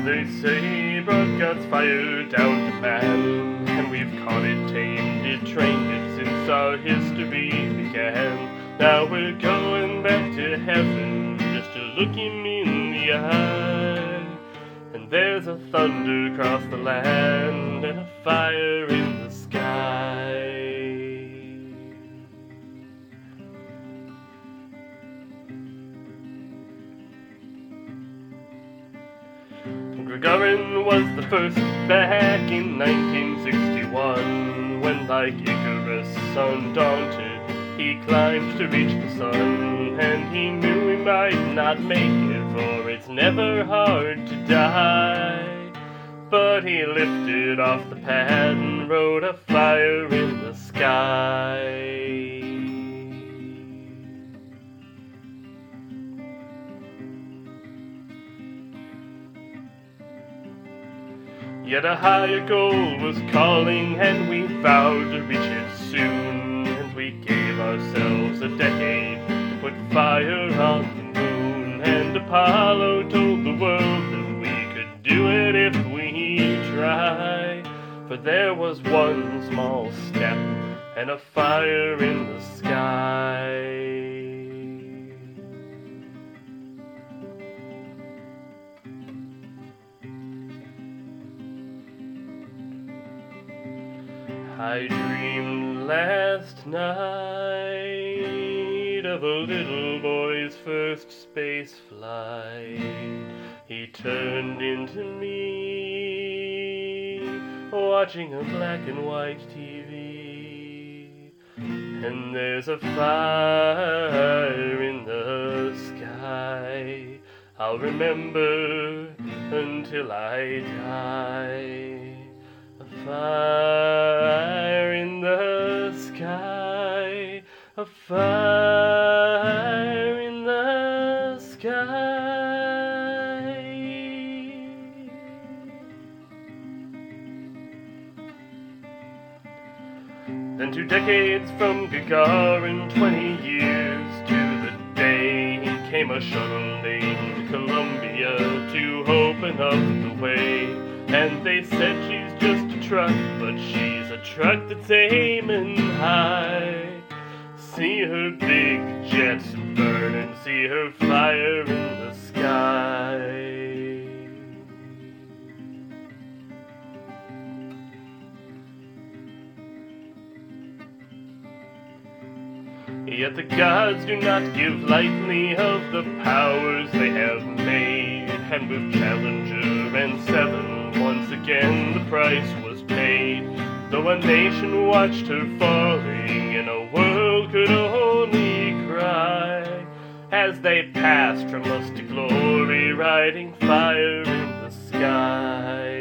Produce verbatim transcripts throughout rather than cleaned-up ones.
They say blood God's fire down to man, and we've caught it, tamed it, trained it since our history began. Now we're going back to heaven just to look him in the eye. And there's a thunder across the land and a fire in the sky. Gagarin was the first back in nineteen sixty-one, when like Icarus undaunted he climbed to reach the sun. And he knew he might not make it, for it's never hard to die. But he lifted off the pad and wrote a fire in the sky. Yet a higher goal was calling, and we vowed to reach it soon. And we gave ourselves a decade to put fire on the moon. And Apollo told the world that we could do it if we try. For there was one small step and a fire in the sky. I dreamed last night of a little boy's first space flight. He turned into me, watching a black and white T V. And there's a fire in the sky I'll remember until I die. A fire in the sky, a fire in the sky. Then two decades from Gagarin, twenty years to the day, came a shuttle named Columbia to open up the way. And they said she's just a truck, but she's a truck that's aiming high. See her big jets burn and see her fire in the sky. Yet the gods do not give lightly of the powers they have made. And with Challenger and Seven, once again the price was paid. Though a nation watched her falling and a world could only cry, as they passed from us to glory, riding fire in the sky.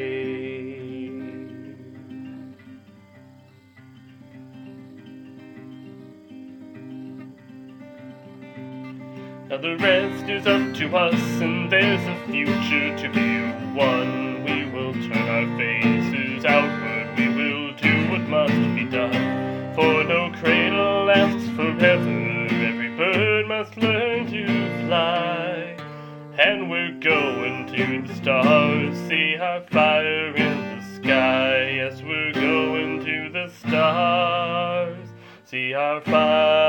Now the rest is up to us, and there's a future to be won. We will turn our faces outward, we will do what must be done. For no cradle lasts forever, every bird must learn to fly. And we're going to the stars, see our fire in the sky. Yes, we're going to the stars, see our fire.